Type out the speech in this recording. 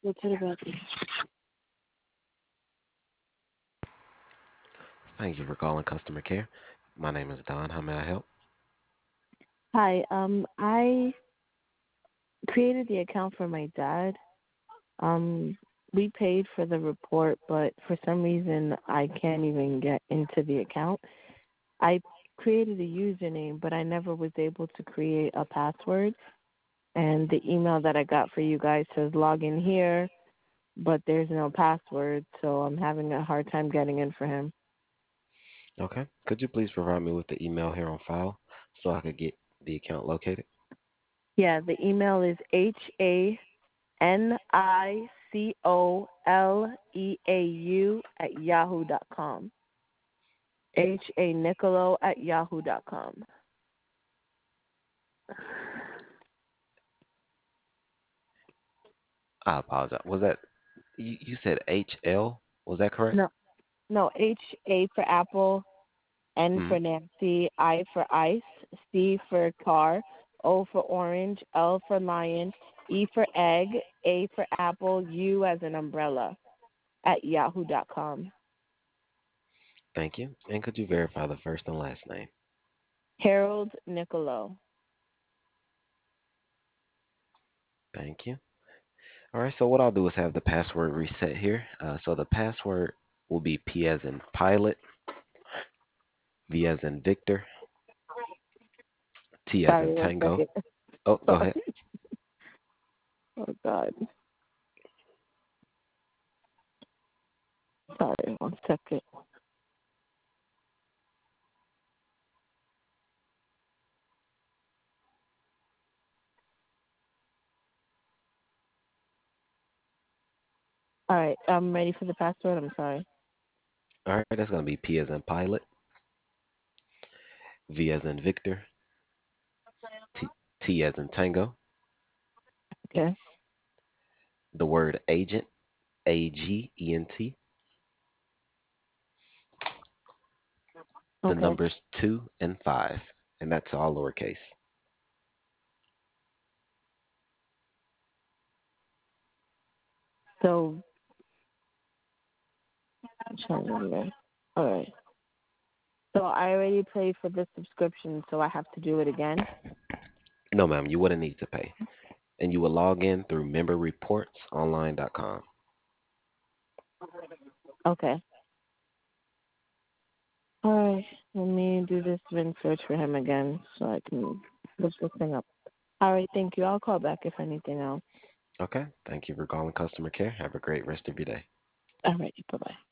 go to the bathroom. Thank you for calling customer care. My name is Don. How may I help? Hi. I created the account for my dad. Um, we paid for the report, but for some reason I can't even get into the account. I created a username, but I never was able to create a password. And the email that I got for you guys says log in here, but there's no password, so I'm having a hard time getting in for him. Okay. Could you please provide me with the email here on file so I could get the account located? Yeah, the email is HANICOLEAU@yahoo.com. HANicolo@yahoo.com. I apologize. Was that you said HL? Was that correct? No, no, HA for Apple, N Hmm. for Nancy, I for ice, C for car, O for orange, L for lion, E for egg, A for apple, U as an umbrella at yahoo.com. Thank you. And could you verify the first and last name? Harold Nicolo. Thank you. All right. So what I'll do is have the password reset here. So the password will be P as in pilot, V as in Victor, T as in Sorry, one Tango. second. Oh, go ahead. Sorry. Oh, God. Sorry, one second. All right, I'm ready for the password. I'm sorry. All right. That's going to be P as in pilot, V as in Victor, T, T as in Tango, Okay. the word agent, AGENT, the Okay. numbers 2 and 5, and that's all lowercase. So, I'm trying to remember. All right. So I already paid for this subscription, so I have to do it again. No, ma'am, you wouldn't need to pay. And you will log in through memberreportsonline.com. Okay. All right. Let me do this VIN search for him again so I can look this thing up. All right. Thank you. I'll call back if anything else. Okay. Thank you for calling customer care. Have a great rest of your day. All right. Bye bye.